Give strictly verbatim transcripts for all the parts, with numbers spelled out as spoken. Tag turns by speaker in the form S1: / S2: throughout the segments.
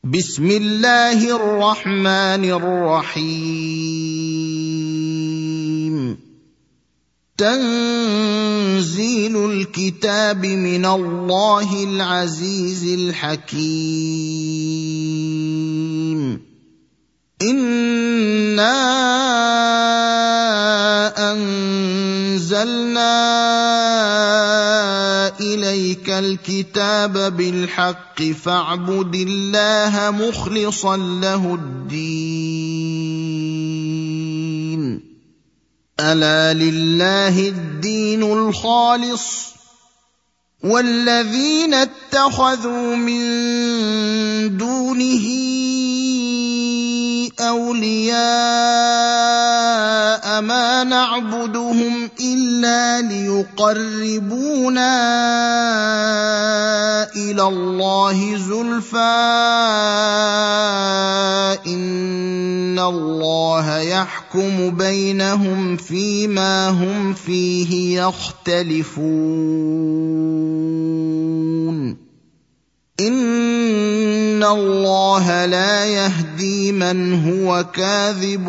S1: بسم الله الرحمن الرحيم تنزيل الكتاب من الله العزيز الحكيم إنا أنزلنا إليك الكتاب بالحق فاعبد الله مخلصا له الدين ألا لله الدين الخالص والذين اتخذوا من دونه أولياء ما نعبدهم إلا ليقربونا إلى الله زلفى إن الله يحكم بينهم فيما هم فيه يختلفون إن الله لا يهدي من هو كاذب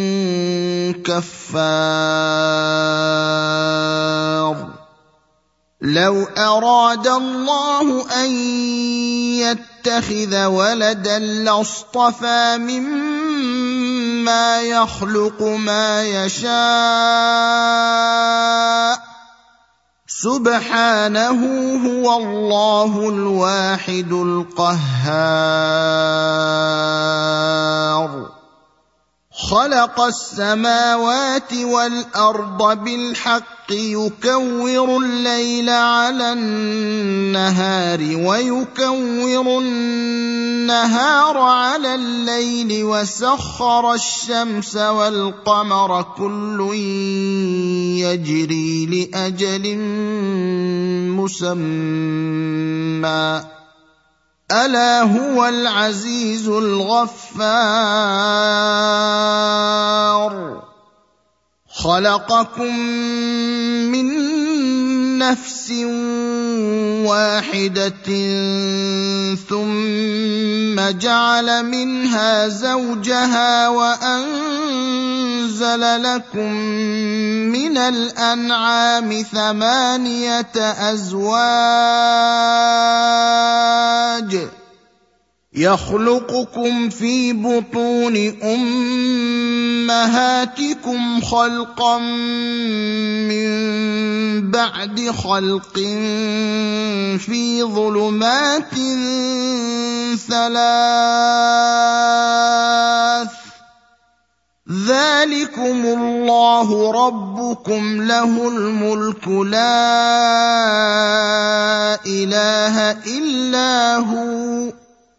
S1: كفار لو أراد الله أن يتخذ ولدا لاصطفى مما يخلق ما يشاء سبحانه هو الله الواحد القهار خلق السماوات والأرض بالحق يكور الليل على النهار ويكور النهار على الليل وسخر الشمس والقمر كل يجري لأجل مسمى ألا هو العزيز الغفار خلقكم من نفس واحدة ثم جعل منها زوجها وأنزل لكم من الأنعام ثمانية أزواج يخلقكم في بطون أمهاتكم خلقا من بعد خلق في ظلمات ثلاث ذلكم الله ربكم له الملك لا إله إلا هو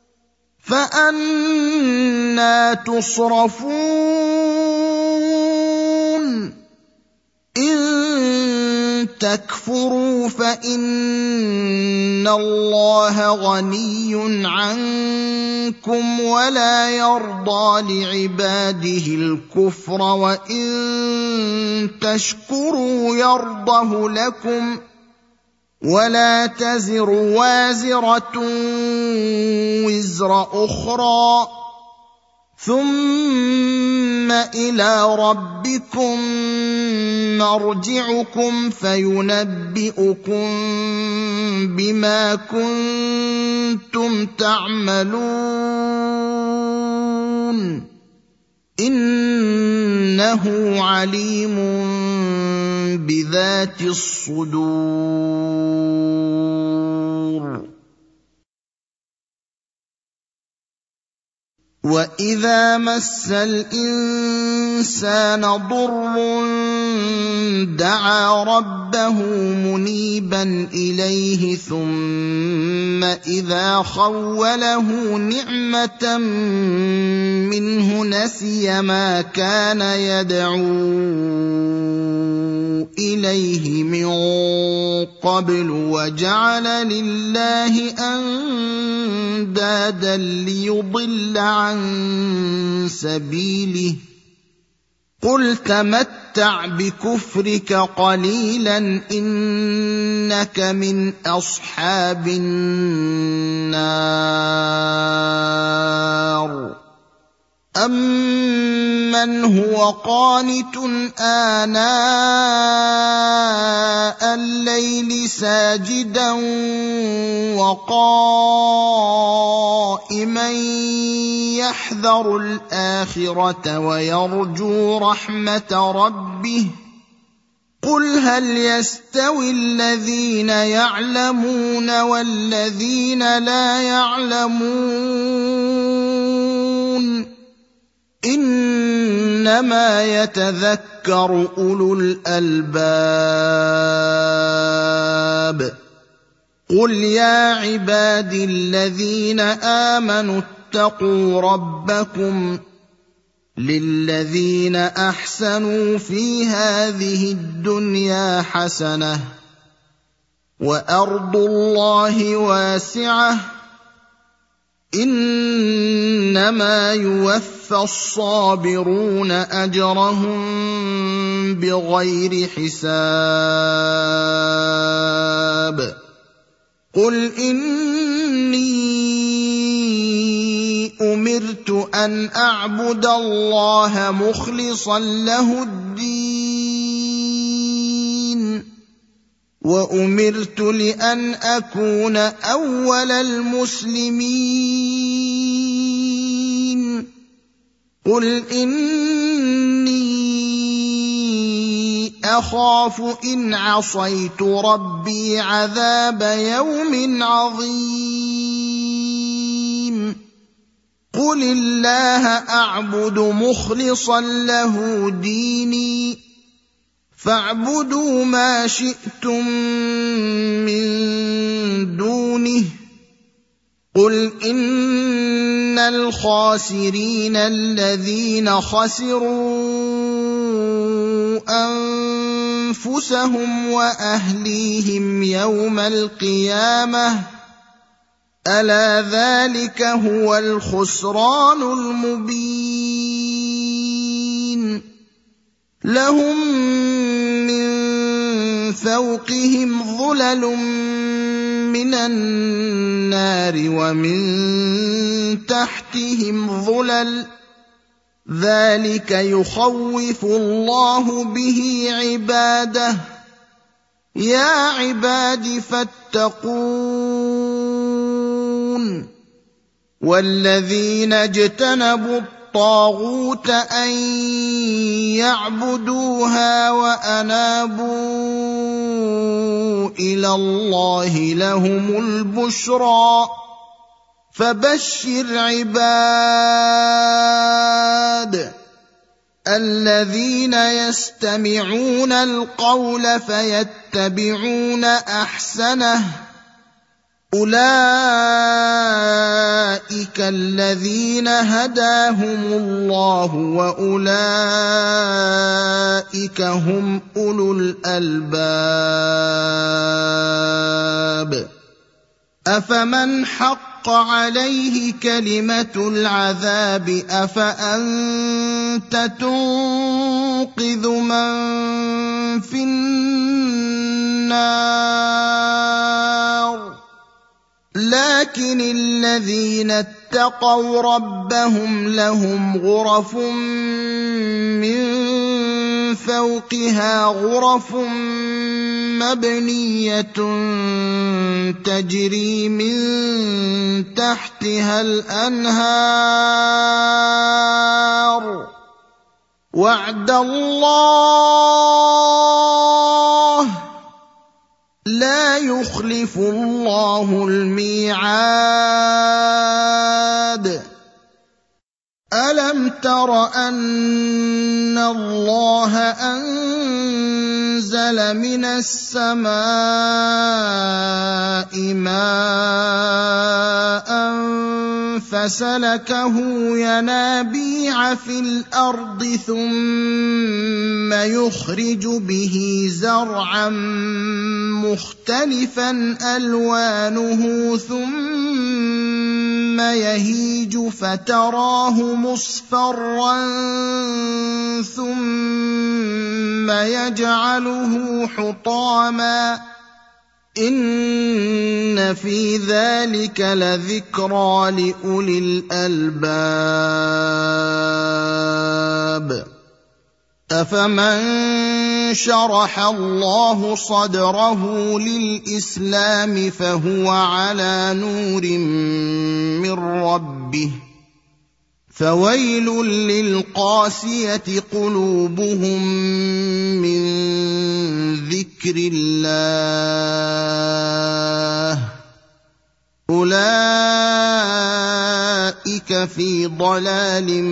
S1: فأنى تصرفون إن تكفروا فإن الله غني عنكم ولا يرضى لعباده الكفر وإن تشكروا يرضه لكم ولا تزر وازرة وزر أخرى ثم إلى ربكم مرجعكم فينبئكم بما كنتم تعملون إنه عليم بذات الصدور وإذا مس الإنسان ضر دعا ربه منيبا إليه ثم إذا خوله نعمة منه نسي ما كان يدعو إليه من قبل وجعل لله أندادا ليضل عن سبيله قل تمتع بكفرك قليلا إنك من أصحاب النار من هو قانت آناء الليل ساجدا وقائما يحذر الآخرة ويرجو رحمة ربه قل هل يستوي الذين يعلمون والذين لا يعلمون إنما يتذكر أولو الألباب قل يا عبادي الذين آمنوا اتقوا ربكم للذين أحسنوا في هذه الدنيا حسنة وأرض الله واسعة إنما يوفى الصابرون أجرهم بغير حساب قل إني أمرت أن أعبد الله مخلصا له الدين وأمرت لأن أكون أول المسلمين قل إني أخاف إن عصيت ربي عذاب يوم عظيم قل الله أعبد مخلصا له ديني فاعبدوا ما شئتم من دونه قل إن الخاسرين الذين خسروا أنفسهم وأهليهم يوم القيامة ألا ذلك هو الخسران المبين لهم من فوقهم ظلل من النار ومن تحتهم ظلل ذلك يخوف الله به عباده يا عباد فاتقون والذين اجتنبوا الطاغوت أن يعبدوها وأنابوا إلى الله لهم البشرى فبشر عباد الذين يستمعون القول فيتبعون أحسنه أولئك الذين هداهم الله وأولئك هم أولو الألباب أفمن حق عليه كلمة العذاب أفأنت تنقذ من في النار لكن الذين اتقوا ربهم لهم غرف من فوقها غرف مبنية تجري من تحتها الأنهار وعد الله لا يخلف الله الميعاد ألم تر أن الله أنزل من السماء ماء فسلكه ينابيع في الأرض ثم يخرج به زرعا مختلفا ألوانه ثم يهيج فتراه مصفرا ثم يجعله حطاما إن في ذلك لذكرى لأولي الألباب أفمن شرح الله صدره للإسلام فهو على نور من ربه فويل للقاسية قلوبهم من ذكر الله أولئك في ضلال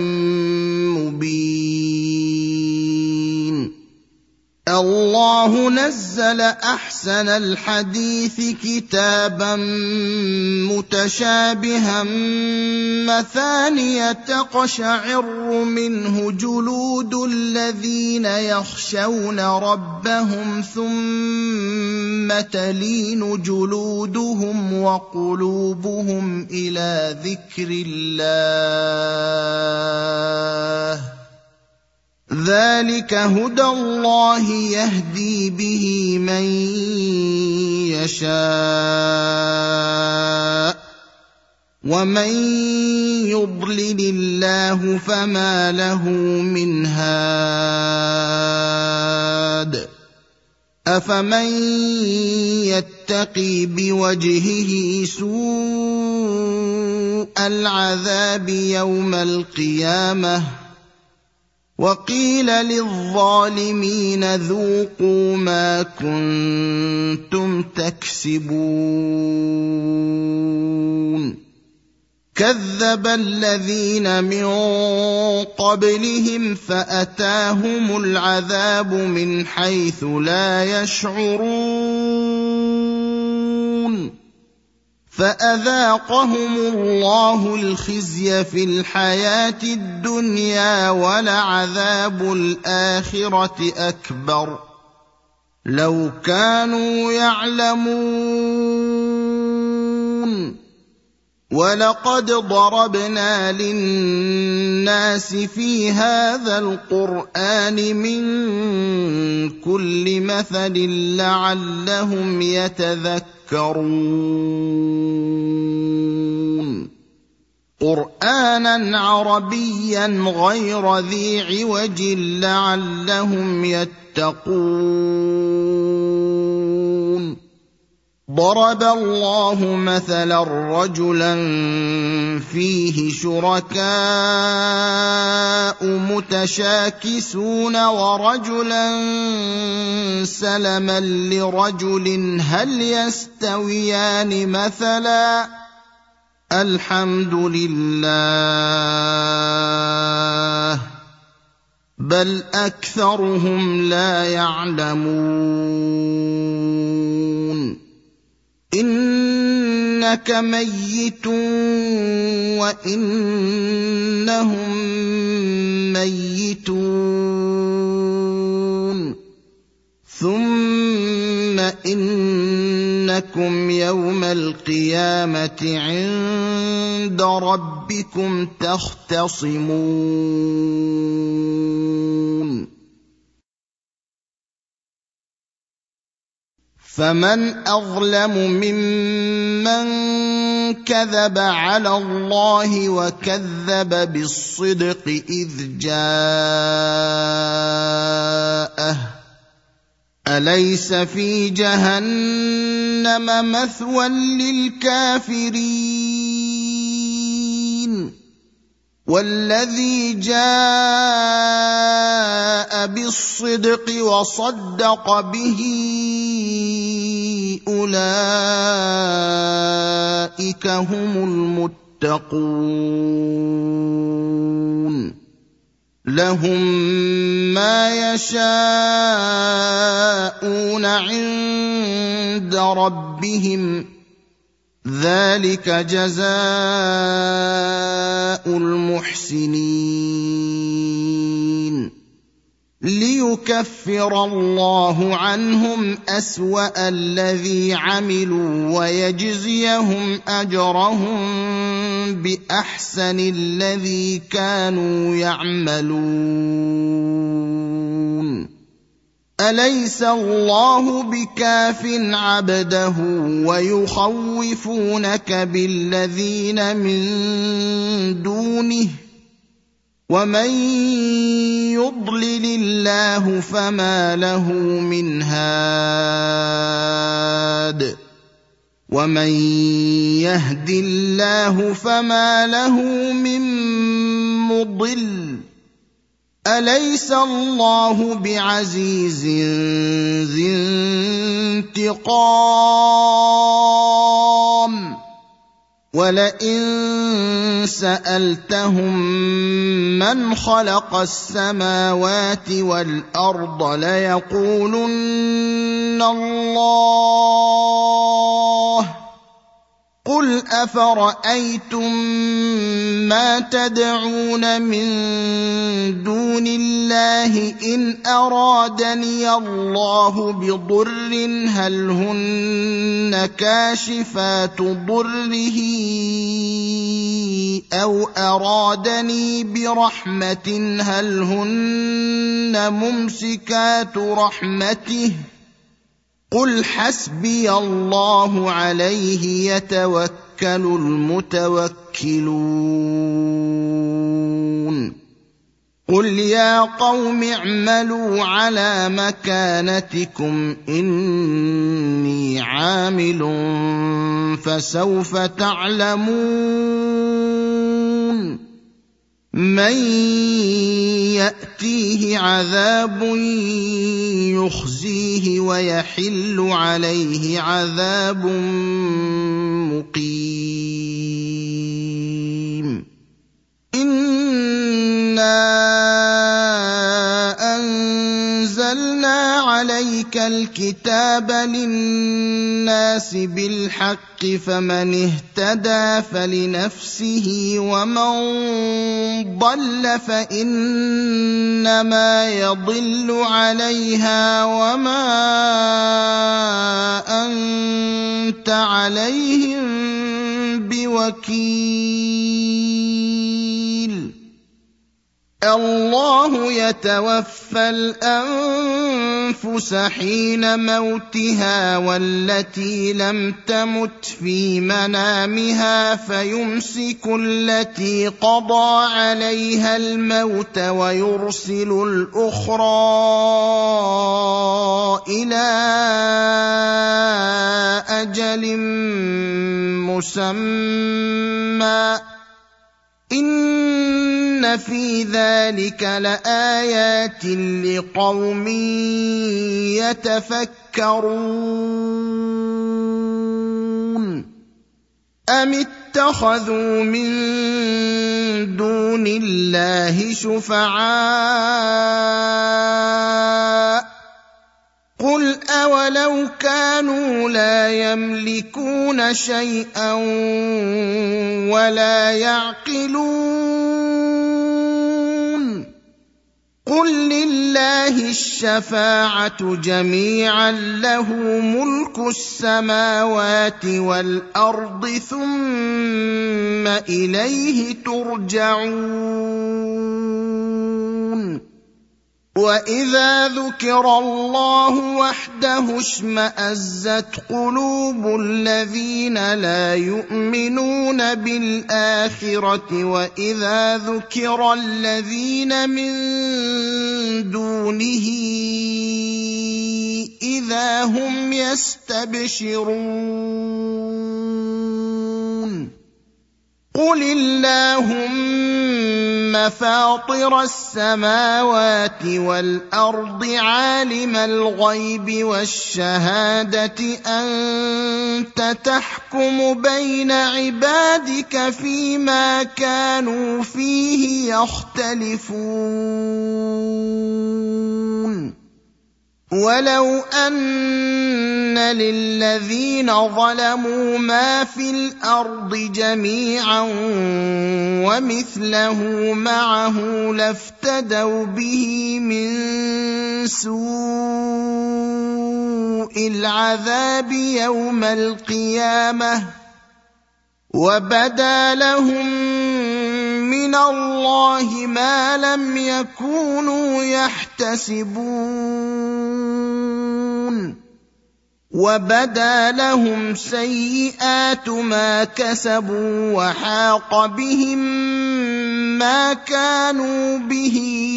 S1: مبين الله نزل أحسن الحديث كتابا متشابها مثانية تقشعر منه جلود الذين يخشون ربهم ثم تلين جلودهم وقلوبهم إلى ذكر الله ذلك هدى الله يهدي به من يشاء ومن يضلل الله فما له من هاد أفمن يتقي بوجهه سوء العذاب يوم القيامة وقيل للظالمين ذوقوا ما كنتم تكسبون كذب الذين من قبلهم فأتاهم العذاب من حيث لا يشعرون فأذاقهم الله الخزي في الحياة الدنيا ولعذاب الآخرة أكبر لو كانوا يعلمون ولقد ضربنا للناس في هذا القرآن من كل مثل لعلهم يتذكرون قرآنا عربيا غير ذي عوج لعلهم يتقون ضرب الله مثلا رجلا فيه شركاء متشاكسون ورجلا سلما لرجل هل يستويان مثلا الحمد لله بل أكثرهم لا يعلمون إنك ميت وإنهم ميتون ثم إنكم يوم القيامة عند ربكم تختصمون فمن أظلم ممن كذب على الله وكذب بالصدق إذ جاءه أليس في جهنم مثوى للكافرين والذي جاء بالصدق وصدق به أولئك هم المتقون لهم ما يشاءون عند ربهم ذلك جزاء المحسنين ليكفر الله عنهم أسوأ الذي عملوا ويجزيهم أجرهم بأحسن الذي كانوا يعملون أليس الله بكاف عبده ويخوفونك بالذين من دونه ومن يضلل الله فما له من هاد ومن يهد الله فما له من مضل أليس الله بعزيز ذي انتقام ولئن سألتهم من خلق السماوات والأرض ليقولن الله قل أفرأيتم ما تدعون من دون الله إن أرادني الله بضر هل هن كاشفات ضره أو أرادني برحمة هل هن ممسكات رحمته قل حسبي الله عليه يتوكل المتوكلون قل يا قوم اعملوا على مكانتكم إني عامل فسوف تعلمون من يأتيه عذاب يخزيه ويحل عليه عذاب مقيم إنا أنزلنا عليك الكتاب للناس بالحق فمن اهتدى فلنفسه ومن ضل فإنما يضل عليها وما أنت عليهم بوكيل الله يتوفى الأنفس حين موتها والتي لم تمت في منامها فيمسك التي قضى عليها الموت ويرسل الأخرى إلى أجل مسمى إن في ذلك لآيات لقوم يتفكرون أم اتخذوا من دون الله شفعاء قل أولو كانوا لا يملكون شيئا ولا يعقلون قل لله الشفاعة جميعا له ملك السماوات والأرض ثم إليه ترجعون وإذا ذكر الله وحده اشمأزت قلوب الذين لا يؤمنون بالآخرة وإذا ذكر الذين من دونه إذا هم يستبشرون قل اللهم فاطر السماوات والأرض عالم الغيب والشهادة أنت تحكم بين عبادك فيما كانوا فيه يختلفون ولو أن للذين ظلموا ما في الأرض جميعا ومثله معه لافتدوا به من سوء العذاب يوم القيامة وبدا لهم من الله ما لم يكونوا يحتسبون وبدا لهم سيئات ما كسبوا وحاق بهم ما كانوا به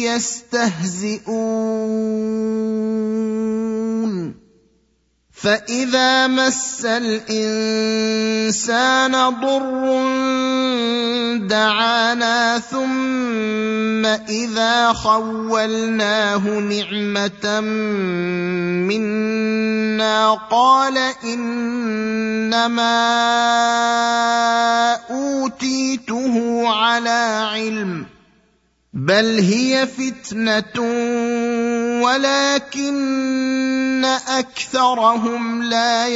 S1: يستهزئون فإذا مس الإنسان ضر دعانا ثم إذا خولناه نعمة منا قال إنما أوتيته على علم بل هي فتنة ولكن أكثرهم لا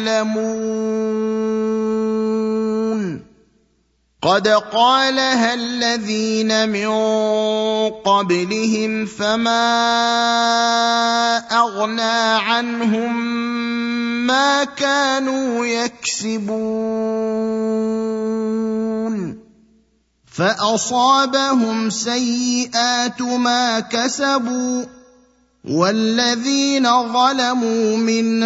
S1: يعلمون قد قالها الذين من قبلهم فما أغنى عنهم ما كانوا يكسبون فأصابهم سيئات ما كسبوا والذين ظلموا من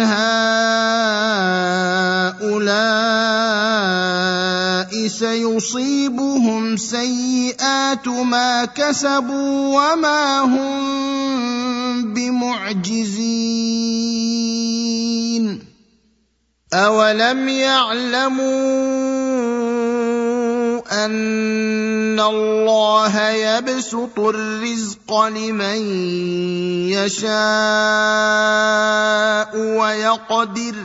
S1: هؤلاء سيصيبهم سيئات ما كسبوا وما هم بمعجزين أولم يعلموا أن الله يبسط الرزق لمن يشاء ويقدر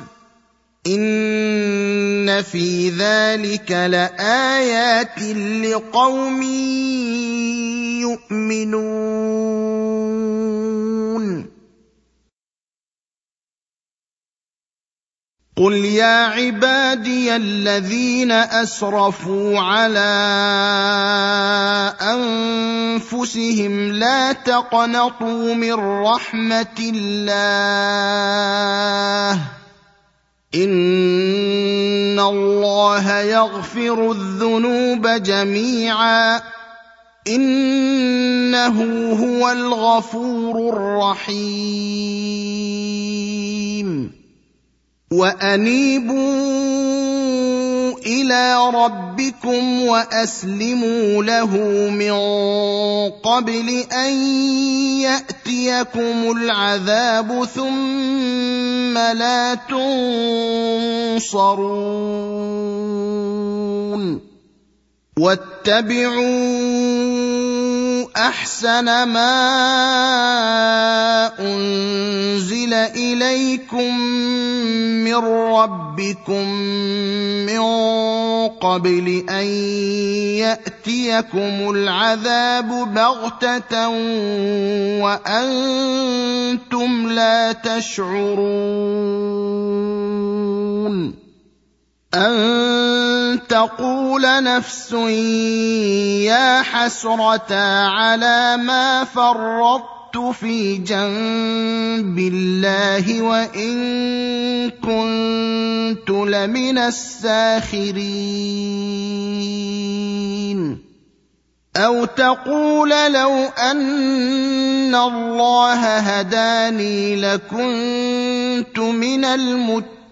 S1: إن في ذلك لآيات لقوم يؤمنون قل يا عبادي الذين أسرفوا على أنفسهم لا تقنطوا من رحمة الله إن الله يغفر الذنوب جميعا إنه هو الغفور الرحيم وأنيبوا إلى ربكم وأسلموا له من قبل أن يأتيكم العذاب ثم لا تنصرون واتبعوا أحسن ما أنزل إليكم من ربكم من قبل أن يأتيكم العذاب بغتة وأنتم لا تشعرون أن تقول نفس يا حسرة على ما فرطت في جنب الله وإن كنت لمن الساخرين أو تقول لو أن الله هداني لكنت من المتقين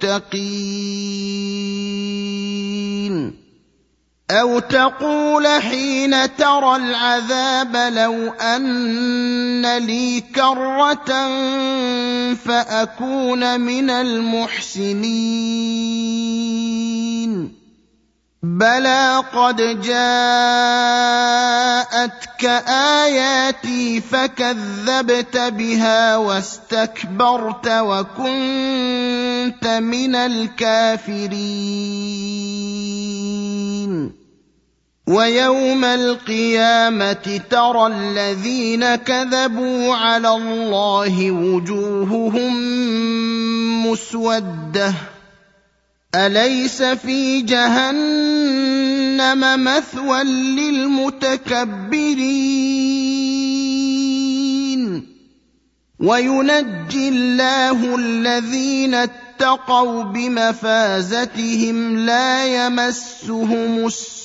S1: المتقين أو تقول حين ترى العذاب لو أن لي كرة فأكون من المحسنين بلى قد جاءتك آياتي فكذبت بها واستكبرت وكنت من الكافرين ويوم القيامة ترى الذين كذبوا على الله وجوههم مسودة أليس في جهنم مثوى للمتكبرين وينجي الله الذين اتقوا بمفازتهم لا يمسهم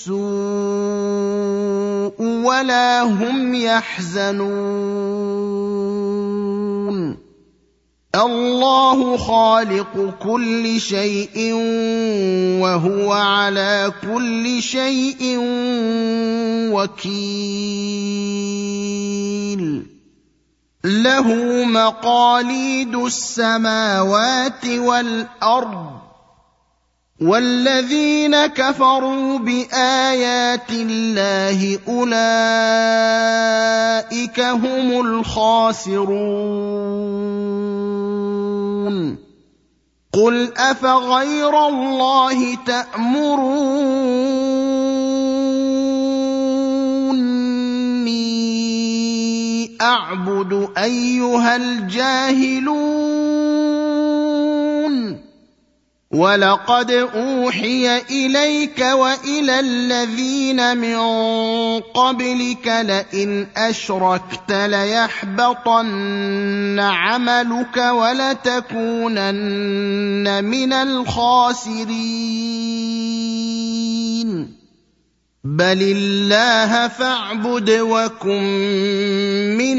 S1: السوء ولا هم يحزنون الله خالق كل شيء وهو على كل شيء وكيل له مقاليد السماوات والأرض والذين كفروا بآيات الله أولئك هم الخاسرون قل أفغير الله تأمروني أعبد أيها الجاهلون ولقد أوحي إليك وإلى الذين من قبلك لئن أشركت ليحبطن عملك ولتكونن من الخاسرين بل الله فاعبد وكن من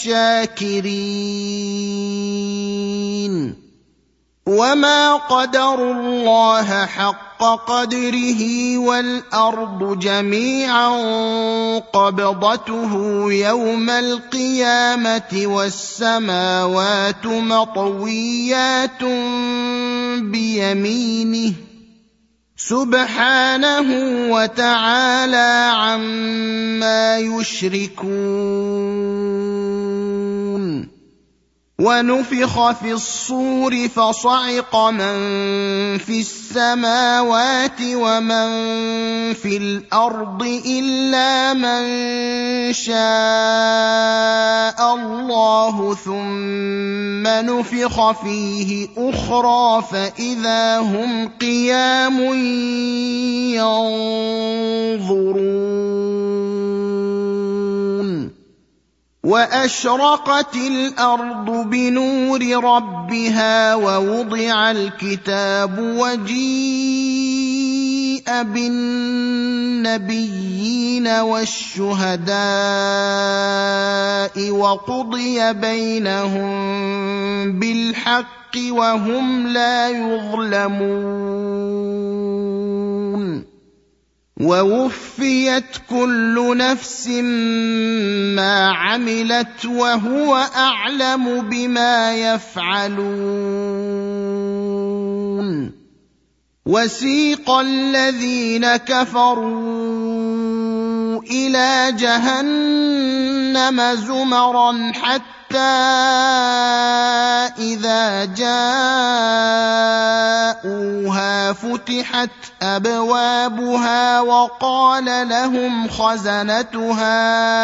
S1: الشاكرين وما قدروا الله حق قدره والأرض جميعا قبضته يوم القيامة والسماوات مطويات بيمينه سبحانه وتعالى عما يشركون ونفخ في الصور فصعق من في السماوات ومن في الأرض إلا من شاء الله ثم نفخ فيه أخرى فإذا هم قيام ينظرون وأشرقت الأرض بنور ربها ووضع الكتاب وجيء بالنبيين والشهداء وقضي بينهم بالحق وهم لا يظلمون ووفيت كل نفس ما عملت وهو أعلم بما يفعلون وسيق الذين كفروا إلى جهنم زمرا حتى إذا جاءوها فتحت أبوابها وقال لهم خزنتها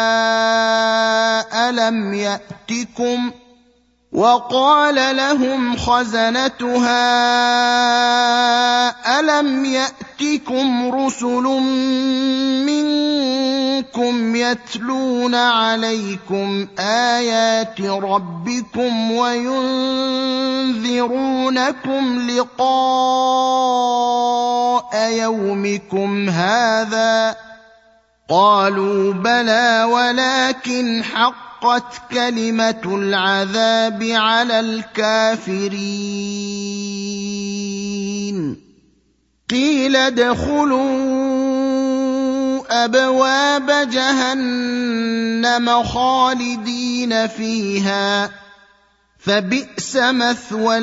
S1: ألم يأتكم وقال لهم خزنتها ألم يأتكم رسل منكم يتلون عليكم آيات ربكم وينذرونكم لقاء يومكم هذا قالوا بلى ولكن حق حقت كلمة العذاب على الكافرين قيل ادخلوا أبواب جهنم خالدين فيها فبئس مثوى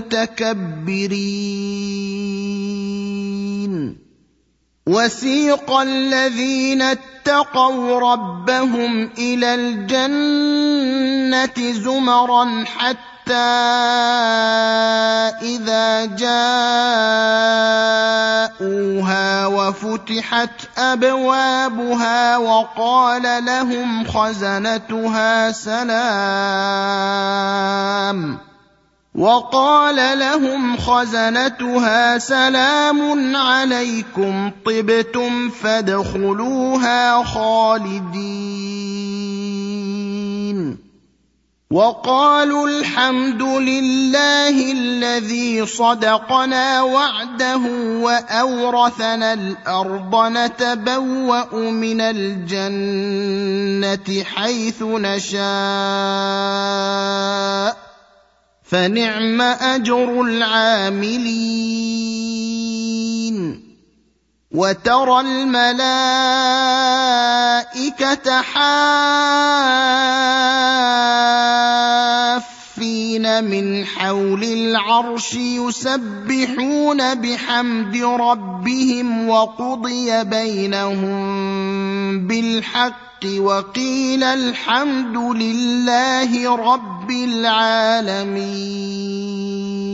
S1: المتكبرين وسيق الذين اتقوا ربهم إلى الجنة زمرا حتى إذا جاءوها وفتحت أبوابها وقال لهم خزنتها سلام وقال لهم خزنتها سلام عليكم طبتم فادخلوها خالدين وقالوا الحمد لله الذي صدقنا وعده وأورثنا الأرض نتبوأ من الجنة حيث نشاء فنعم اجر العاملين. وترى الملائكه حافين من حول العرش يسبحون بحمد ربهم وقضي بينهم بالحق وقيل الحمد لله رب العالمين.